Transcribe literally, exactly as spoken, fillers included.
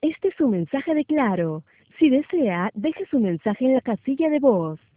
Este es su mensaje de Claro. Si desea, deje su mensaje en la casilla de voz.